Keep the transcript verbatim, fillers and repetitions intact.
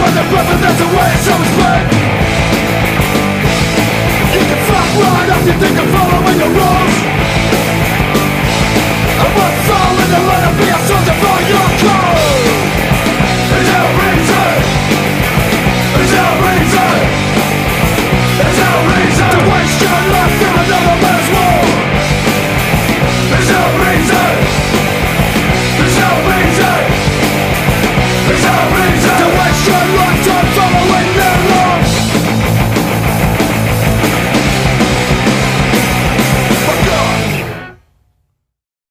on the breath and that's the way it's always been. You can fuck right up, you think I'm following your rules. I won't fall in the line, I'll be a soldier for your cause.